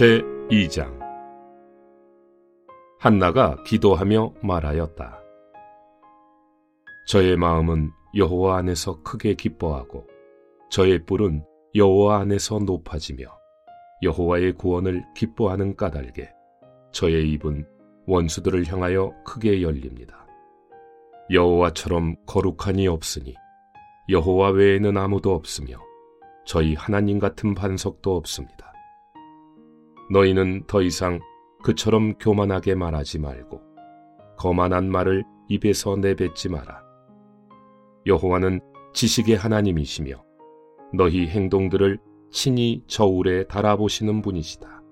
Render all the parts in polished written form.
제2장. 한나가 기도하며 말하였다. 저의 마음은 여호와 안에서 크게 기뻐하고 저의 뿔은 여호와 안에서 높아지며 여호와의 구원을 기뻐하는 까닭에 저의 입은 원수들을 향하여 크게 열립니다. 여호와처럼 거룩한 이 없으니 여호와 외에는 아무도 없으며 저희 하나님 같은 반석도 없습니다. 너희는 더 이상 그처럼 교만하게 말하지 말고 거만한 말을 입에서 내뱉지 마라. 여호와는 지식의 하나님이시며 너희 행동들을 친히 저울에 달아보시는 분이시다.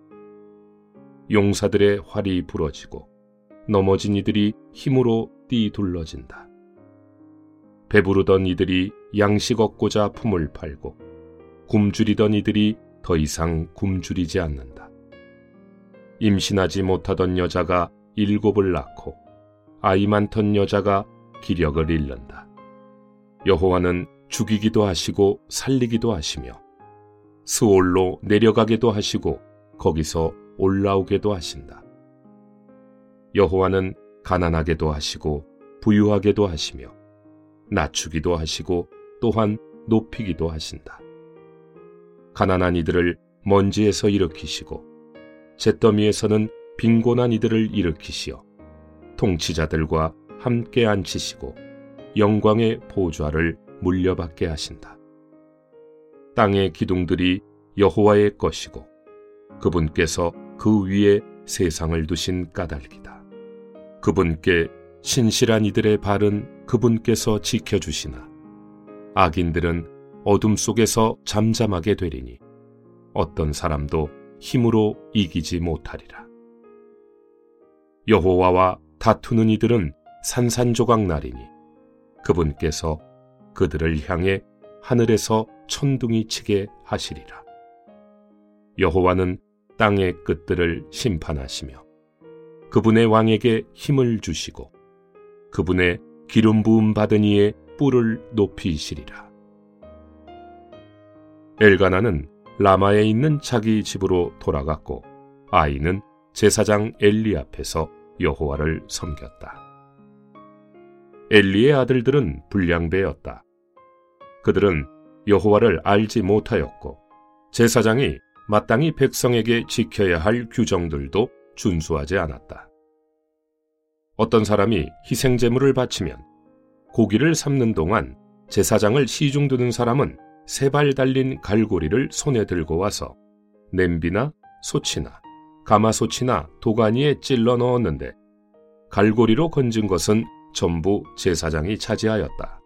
용사들의 활이 부러지고 넘어진 이들이 힘으로 뛰둘러진다. 배부르던 이들이 양식 얻고자 품을 팔고 굶주리던 이들이 더 이상 굶주리지 않는다. 임신하지 못하던 여자가 7을 낳고 아이 많던 여자가 기력을 잃는다. 여호와는 죽이기도 하시고 살리기도 하시며 스올로 내려가게도 하시고 거기서 올라오게도 하신다. 여호와는 가난하게도 하시고 부유하게도 하시며 낮추기도 하시고 또한 높이기도 하신다. 가난한 이들을 먼지에서 일으키시고 잿더미에서는 빈곤한 이들을 일으키시어 통치자들과 함께 앉히시고 영광의 보좌를 물려받게 하신다. 땅의 기둥들이 여호와의 것이고 그분께서 그 위에 세상을 두신 까닭이다. 그분께 신실한 이들의 발은 그분께서 지켜주시나 악인들은 어둠 속에서 잠잠하게 되리니 어떤 사람도 힘으로 이기지 못하리라. 여호와와 다투는 이들은 산산조각 나리니 그분께서 그들을 향해 하늘에서 천둥이 치게 하시리라. 여호와는 땅의 끝들을 심판하시며 그분의 왕에게 힘을 주시고 그분의 기름 부음 받은 이의 뿔을 높이시리라. 엘가나는 라마에 있는 자기 집으로 돌아갔고 아이는 제사장 엘리 앞에서 여호와를 섬겼다. 엘리의 아들들은 불량배였다. 그들은 여호와를 알지 못하였고 제사장이 마땅히 백성에게 지켜야 할 규정들도 준수하지 않았다. 어떤 사람이 희생제물을 바치면 고기를 삶는 동안 제사장을 시중드는 사람은 3발 달린 갈고리를 손에 들고 와서 냄비나 솥이나 가마솥이나 도가니에 찔러 넣었는데 갈고리로 건진 것은 전부 제사장이 차지하였다.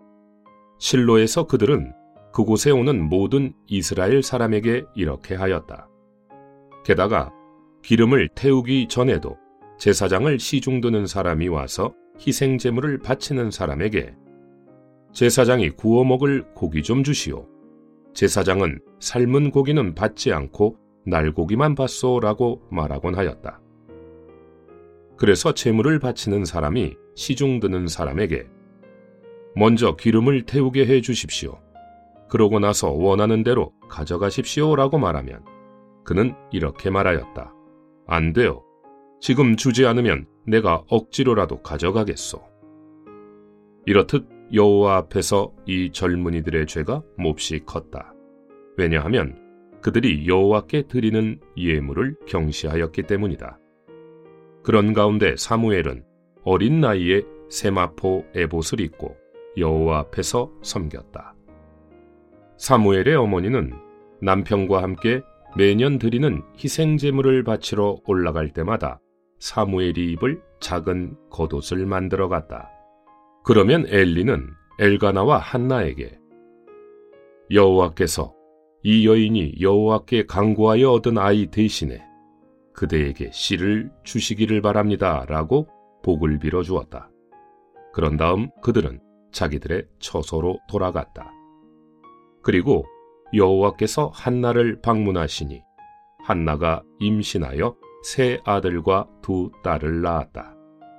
실로에서 그들은 그곳에 오는 모든 이스라엘 사람에게 이렇게 하였다. 게다가 기름을 태우기 전에도 제사장을 시중드는 사람이 와서 희생제물을 바치는 사람에게 제사장이 구워 먹을 고기 좀 주시오. 제사장은 삶은 고기는 받지 않고 날고기만 받소라고 말하곤 하였다. 그래서 제물을 바치는 사람이 시중드는 사람에게 먼저 기름을 태우게 해 주십시오. 그러고 나서 원하는 대로 가져가십시오라고 말하면 그는 이렇게 말하였다. 안 돼요. 지금 주지 않으면 내가 억지로라도 가져가겠소. 이렇듯 여호와 앞에서 이 젊은이들의 죄가 몹시 컸다. 왜냐하면 그들이 여호와께 드리는 예물을 경시하였기 때문이다. 그런 가운데 사무엘은 어린 나이에 세마포 에봇을 입고 여호와 앞에서 섬겼다. 사무엘의 어머니는 남편과 함께 매년 드리는 희생제물을 바치러 올라갈 때마다 사무엘이 입을 작은 겉옷을 만들어 갔다. 그러면 엘리는 엘가나와 한나에게 여호와께서 이 여인이 여호와께 간구하여 얻은 아이 대신에 그대에게 씨를 주시기를 바랍니다 라고 복을 빌어 주었다. 그런 다음 그들은 자기들의 처소로 돌아갔다. 그리고 여호와께서 한나를 방문하시니 한나가 임신하여 3 아들과 2 딸을 낳았다.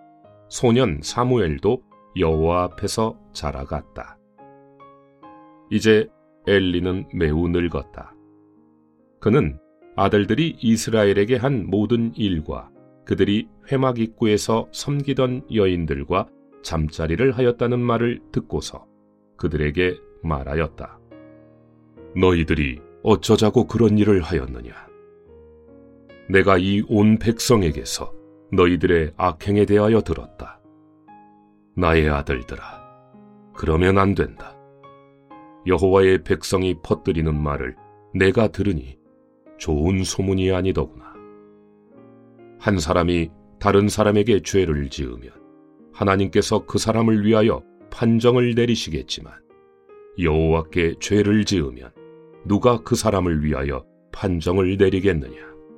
소년 사무엘도 여호와 앞에서 자라갔다. 이제 엘리는 매우 늙었다. 그는 아들들이 이스라엘에게 한 모든 일과 그들이 회막 입구에서 섬기던 여인들과 잠자리를 하였다는 말을 듣고서 그들에게 말하였다. 너희들이 어쩌자고 그런 일을 하였느냐? 내가 이 온 백성에게서 너희들의 악행에 대하여 들었다. 나의 아들들아, 그러면 안 된다. 여호와의 백성이 퍼뜨리는 말을 내가 들으니 좋은 소문이 아니더구나. 한 사람이 다른 사람에게 죄를 지으면 하나님께서 그 사람을 위하여 판정을 내리시겠지만 여호와께 죄를 지으면 누가 그 사람을 위하여 판정을 내리겠느냐?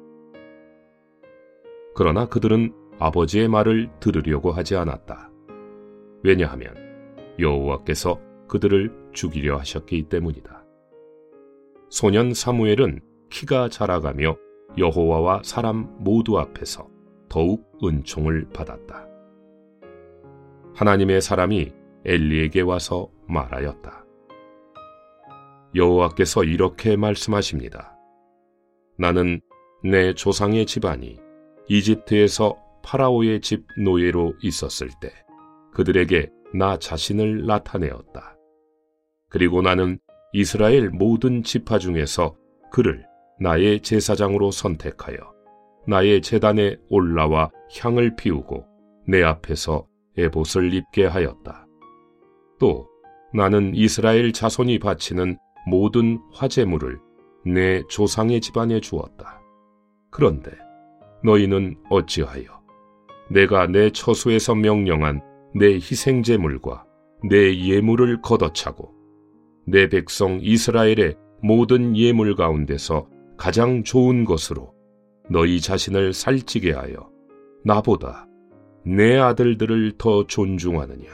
그러나 그들은 아버지의 말을 들으려고 하지 않았다. 왜냐하면 여호와께서 그들을 죽이려 하셨기 때문이다. 소년 사무엘은 키가 자라가며 여호와와 사람 모두 앞에서 더욱 은총을 받았다. 하나님의 사람이 엘리에게 와서 말하였다. 여호와께서 이렇게 말씀하십니다. 나는 내 조상의 집안이 이집트에서 파라오의 집 노예로 있었을 때 그들에게 나 자신을 나타내었다. 그리고 나는 이스라엘 모든 지파 중에서 그를 나의 제사장으로 선택하여 나의 제단에 올라와 향을 피우고 내 앞에서 에봇을 입게 하였다. 또 나는 이스라엘 자손이 바치는 모든 화제물을 내 조상의 집안에 주었다. 그런데 너희는 어찌하여 내가 내 처소에서 명령한 내 희생제물과 내 예물을 걷어차고 내 백성 이스라엘의 모든 예물 가운데서 가장 좋은 것으로 너희 자신을 살찌게 하여 나보다 내 아들들을 더 존중하느냐?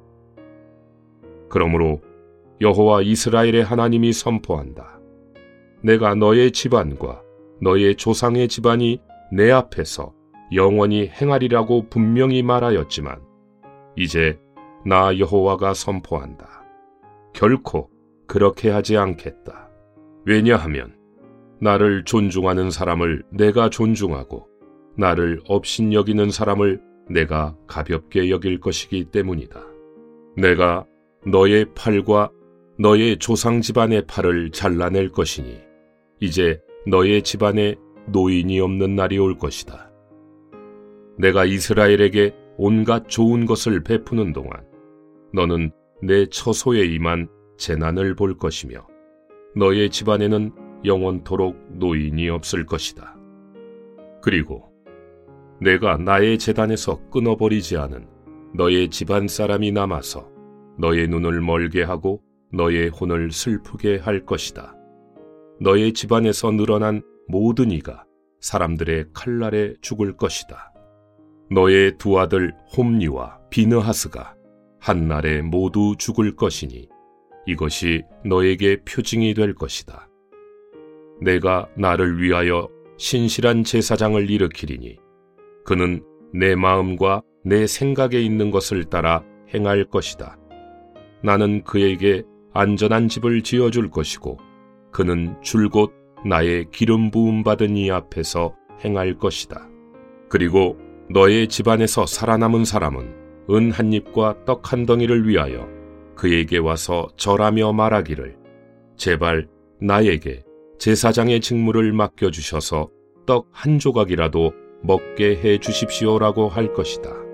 그러므로 여호와 이스라엘의 하나님이 선포한다. 내가 너의 집안과 너의 조상의 집안이 내 앞에서 영원히 행하리라고 분명히 말하였지만 이제 나 여호와가 선포한다. 결코 그렇게 하지 않겠다. 왜냐하면 나를 존중하는 사람을 내가 존중하고 나를 업신여기는 사람을 내가 가볍게 여길 것이기 때문이다. 내가 너의 팔과 너의 조상 집안의 팔을 잘라낼 것이니 이제 너의 집안에 노인이 없는 날이 올 것이다. 내가 이스라엘에게 온갖 좋은 것을 베푸는 동안 너는 내 처소에 임한 재난을 볼 것이며 너의 집안에는 영원토록 노인이 없을 것이다. 그리고 내가 나의 제단에서 끊어버리지 않은 너의 집안 사람이 남아서 너의 눈을 멀게 하고 너의 혼을 슬프게 할 것이다. 너의 집안에서 늘어난 모든 이가 사람들의 칼날에 죽을 것이다. 너의 두 아들 홈리와 비느하스가 한날에 모두 죽을 것이니 이것이 너에게 표징이 될 것이다. 내가 나를 위하여 신실한 제사장을 일으키리니 그는 내 마음과 내 생각에 있는 것을 따라 행할 것이다. 나는 그에게 안전한 집을 지어줄 것이고 그는 줄곧 나의 기름 부음 받은 이 앞에서 행할 것이다. 그리고 너의 집안에서 살아남은 사람은 은 한 입과 떡 한 덩이를 위하여 그에게 와서 절하며 말하기를 제발 나에게 제사장의 직무를 맡겨주셔서 떡 한 조각이라도 먹게 해 주십시오라고 할 것이다.